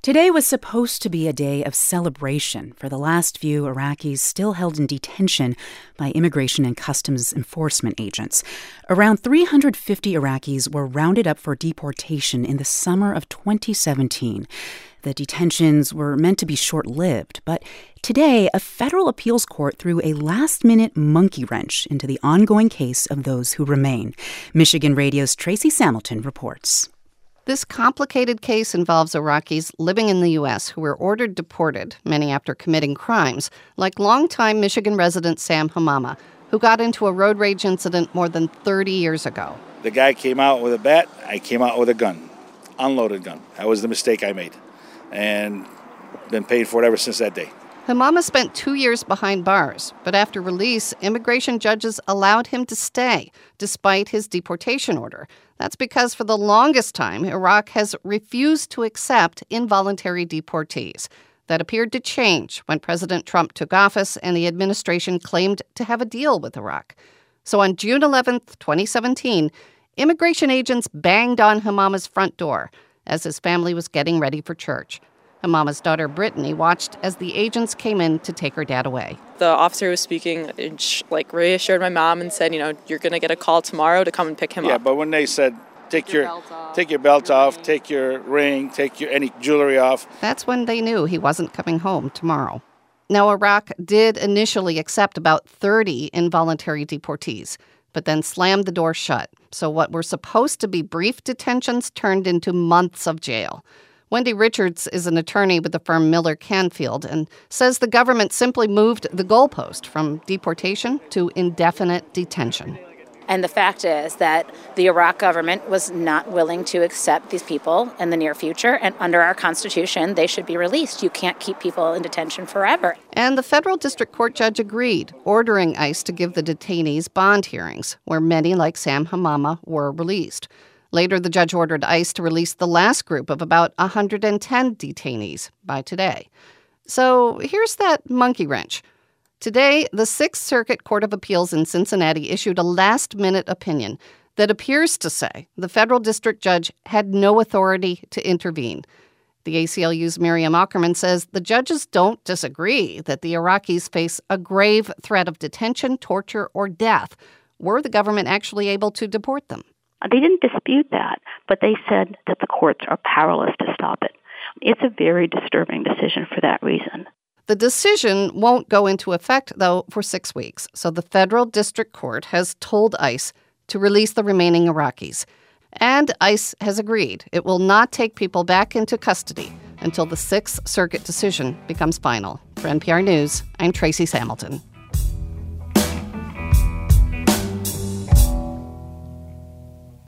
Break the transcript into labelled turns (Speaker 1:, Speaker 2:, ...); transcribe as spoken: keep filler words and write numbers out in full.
Speaker 1: Today was supposed to be a day of celebration for the last few Iraqis still held in detention by immigration and customs enforcement agents. Around three hundred fifty Iraqis were rounded up for deportation in the summer of twenty seventeen. The detentions were meant to be short-lived, but today a federal appeals court threw a last-minute monkey wrench into the ongoing case of those who remain. Michigan Radio's Tracy Samilton reports.
Speaker 2: This complicated case involves Iraqis living in the U S who were ordered deported, many after committing crimes, like longtime Michigan resident Sam Hamama, who got into a road rage incident more than thirty years ago.
Speaker 3: The guy came out with a bat, I came out with a gun, unloaded gun. That was the mistake I made, and been paid for it ever since that day.
Speaker 2: Hamama spent two years behind bars, but after release, immigration judges allowed him to stay, despite his deportation order. That's because for the longest time, Iraq has refused to accept involuntary deportees. That appeared to change when President Trump took office and the administration claimed to have a deal with Iraq. So on June eleventh, twenty seventeen, immigration agents banged on Hamama's front door as his family was getting ready for church. Hamama's daughter, Brittany, watched as the agents came in to take her dad away.
Speaker 4: The officer was speaking, and sh- like reassured my mom and said, you know, you're going to get a call tomorrow to come and pick him
Speaker 3: yeah,
Speaker 4: up.
Speaker 3: Yeah, but when they said, take your,
Speaker 4: your
Speaker 3: take your belt
Speaker 4: your
Speaker 3: off,
Speaker 4: ring.
Speaker 3: take your ring, take your any jewelry off.
Speaker 2: That's when they knew he wasn't coming home tomorrow. Now, Iraq did initially accept about thirty involuntary deportees, but then slammed the door shut. So what were supposed to be brief detentions turned into months of jail. Wendy Richards is an attorney with the firm Miller Canfield and says the government simply moved the goalpost from deportation to indefinite detention.
Speaker 5: And the fact is that the Iraq government was not willing to accept these people in the near future, and under our Constitution, they should be released. You can't keep people in detention forever.
Speaker 2: And the federal district court judge agreed, ordering ICE to give the detainees bond hearings, where many, like Sam Hamama, were released. Later, the judge ordered ICE to release the last group of about one hundred ten detainees by today. So here's that monkey wrench. Today, the Sixth Circuit Court of Appeals in Cincinnati issued a last-minute opinion that appears to say the federal district judge had no authority to intervene. The A C L U's Miriam Ackerman says the judges don't disagree that the Iraqis face a grave threat of detention, torture, or death. Were the government actually able to deport them?
Speaker 6: They didn't dispute that, but they said that the courts are powerless to stop it. It's a very disturbing decision for that reason.
Speaker 2: The decision won't go into effect, though, for six weeks. So the federal district court has told ICE to release the remaining Iraqis. And ICE has agreed it will not take people back into custody until the Sixth Circuit decision becomes final. For N P R News, I'm Tracy Samilton.